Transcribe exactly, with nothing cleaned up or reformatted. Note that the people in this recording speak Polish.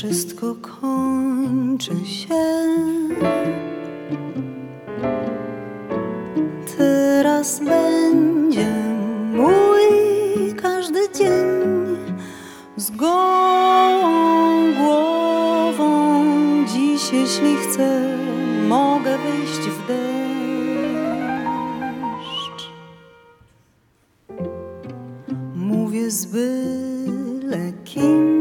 wszystko kończy się. Teraz będzie mój każdy dzień z gołą głową. Dziś, jeśli chcę, mogę wyjść w deszcz. Mówię z byle kim.